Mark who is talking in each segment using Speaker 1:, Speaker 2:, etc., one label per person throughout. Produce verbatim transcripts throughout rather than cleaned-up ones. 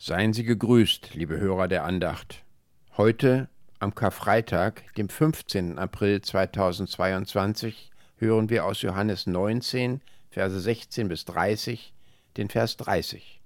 Speaker 1: Seien Sie gegrüßt, liebe Hörer der Andacht. Heute, am Karfreitag, dem fünfzehnten April zweitausendzweiundzwanzig, hören wir aus Johannes neunzehn, Verse sechzehn bis dreißig, den Vers dreißig.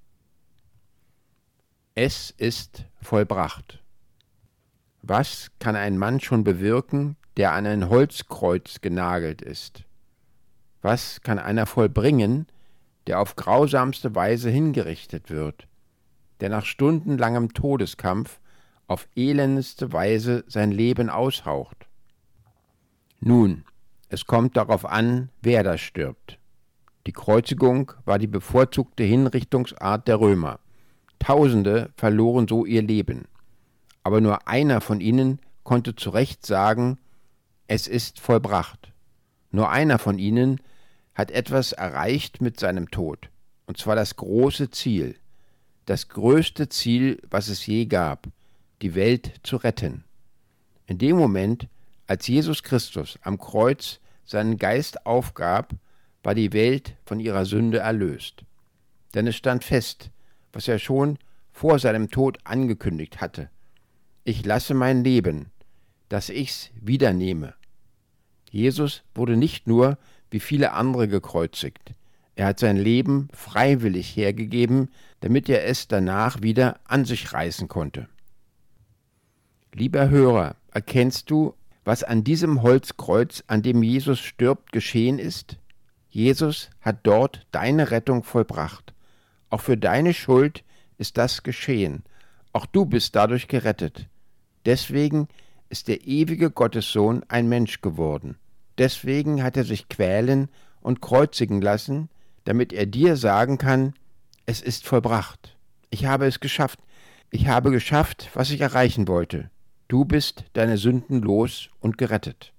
Speaker 1: Es ist vollbracht. Was kann ein Mann schon bewirken, der an ein Holzkreuz genagelt ist? Was kann einer vollbringen, der auf grausamste Weise hingerichtet wird, der nach stundenlangem Todeskampf auf elendeste Weise sein Leben aushaucht? Nun, es kommt darauf an, wer da stirbt. Die Kreuzigung war die bevorzugte Hinrichtungsart der Römer. Tausende verloren so ihr Leben. Aber nur einer von ihnen konnte zu Recht sagen, es ist vollbracht. Nur einer von ihnen hat etwas erreicht mit seinem Tod, und zwar das große Ziel, das größte Ziel, was es je gab, die Welt zu retten. In dem Moment, als Jesus Christus am Kreuz seinen Geist aufgab, war die Welt von ihrer Sünde erlöst. Denn es stand fest, was er schon vor seinem Tod angekündigt hatte: Ich lasse mein Leben, dass ich's wiedernehme. Jesus wurde nicht nur wie viele andere gekreuzigt. Er hat sein Leben freiwillig hergegeben, damit er es danach wieder an sich reißen konnte. Lieber Hörer, erkennst du, was an diesem Holzkreuz, an dem Jesus stirbt, geschehen ist? Jesus hat dort deine Rettung vollbracht. Auch für deine Schuld ist das geschehen. Auch du bist dadurch gerettet. Deswegen ist der ewige Gottessohn ein Mensch geworden. Deswegen hat er sich quälen und kreuzigen lassen, damit er dir sagen kann, es ist vollbracht. Ich habe es geschafft. Ich habe geschafft, was ich erreichen wollte. Du bist deine Sünden los und gerettet.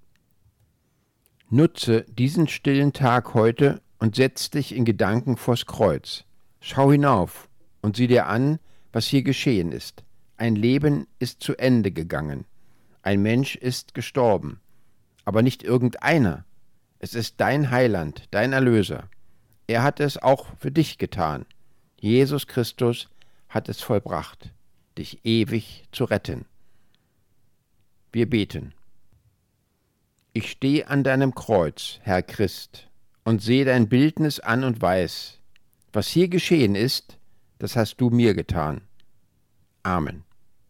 Speaker 1: Nutze diesen stillen Tag heute und setz dich in Gedanken vors Kreuz. Schau hinauf und sieh dir an, was hier geschehen ist. Ein Leben ist zu Ende gegangen. Ein Mensch ist gestorben. Aber nicht irgendeiner. Es ist dein Heiland, dein Erlöser. Er hat es auch für dich getan. Jesus Christus hat es vollbracht, dich ewig zu retten. Wir beten. Ich stehe an deinem Kreuz, Herr Christ, und sehe dein Bildnis an und weiß, was hier geschehen ist, das hast du mir getan. Amen.